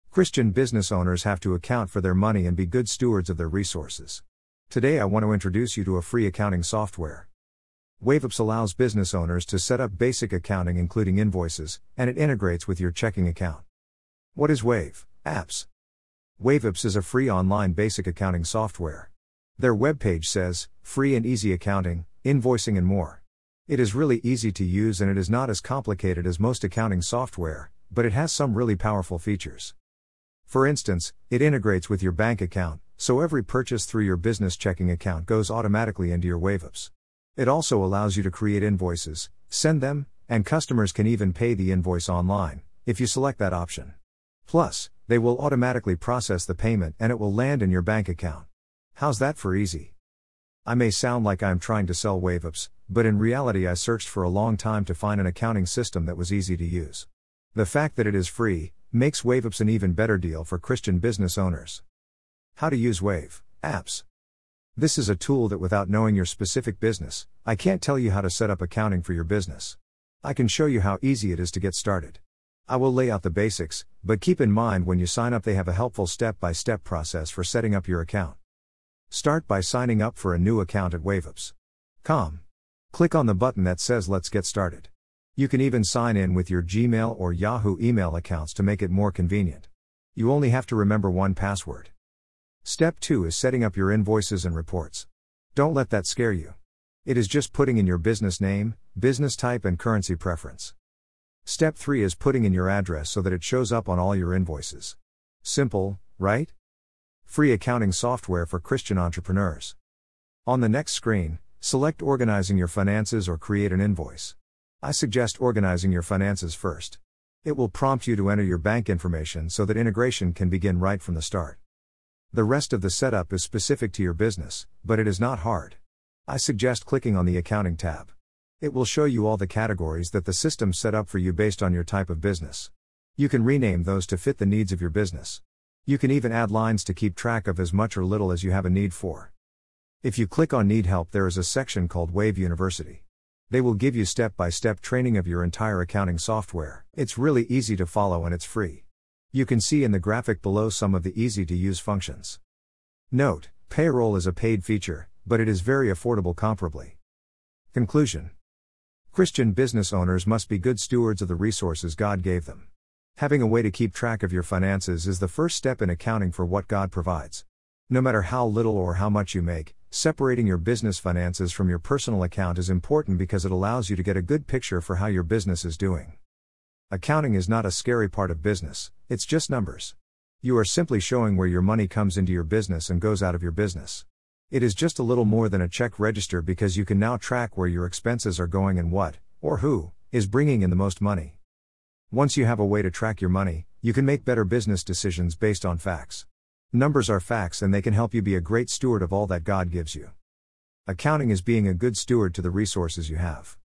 Christian business owners have to account for their money and be good stewards of their resources. Today I want to introduce you to a free accounting software. WaveOps allows business owners to set up basic accounting including invoices, and it integrates with your checking account. What is WaveOps? WaveOps is a free online basic accounting software. Their webpage says, free and easy accounting, invoicing and more. It is really easy to use and it is not as complicated as most accounting software, but it has some really powerful features. For instance, it integrates with your bank account, so every purchase through your business checking account goes automatically into your WaveOps. It also allows you to create invoices, send them, and customers can even pay the invoice online, if you select that option. Plus, they will automatically process the payment and it will land in your bank account. How's that for easy? I may sound like I'm trying to sell WaveOps, but in reality I searched for a long time to find an accounting system that was easy to use. The fact that it is free makes WaveOps an even better deal for Christian business owners. How to use WaveOps. This is a tool that without knowing your specific business, I can't tell you how to set up accounting for your business. I can show you how easy it is to get started. I will lay out the basics, but keep in mind when you sign up they have a helpful step-by-step process for setting up your account. Start by signing up for a new account at WaveOps.com. Click on the button that says Let's Get Started. You can even sign in with your Gmail or Yahoo email accounts to make it more convenient. You only have to remember one password. Step 2 is setting up your invoices and reports. Don't let that scare you. It is just putting in your business name, business type and currency preference. Step 3 is putting in your address so that it shows up on all your invoices. Simple, right? Free accounting software for Christian entrepreneurs. On the next screen, select Organizing your finances or create an invoice. I suggest organizing your finances first. It will prompt you to enter your bank information so that integration can begin right from the start. The rest of the setup is specific to your business, but it is not hard. I suggest clicking on the Accounting tab. It will show you all the categories that the system set up for you based on your type of business. You can rename those to fit the needs of your business. You can even add lines to keep track of as much or little as you have a need for. If you click on Need Help, there is a section called Wave University. They will give you step-by-step training of your entire accounting software. It's really easy to follow and it's free. You can see in the graphic below some of the easy-to-use functions. Note, payroll is a paid feature, but it is very affordable comparably. Conclusion. Christian business owners must be good stewards of the resources God gave them. Having a way to keep track of your finances is the first step in accounting for what God provides. No matter how little or how much you make, separating your business finances from your personal account is important because it allows you to get a good picture for how your business is doing. Accounting is not a scary part of business, it's just numbers. You are simply showing where your money comes into your business and goes out of your business. It is just a little more than a check register because you can now track where your expenses are going and what, or who, is bringing in the most money. Once you have a way to track your money, you can make better business decisions based on facts. Numbers are facts and they can help you be a great steward of all that God gives you. Accounting is being a good steward to the resources you have.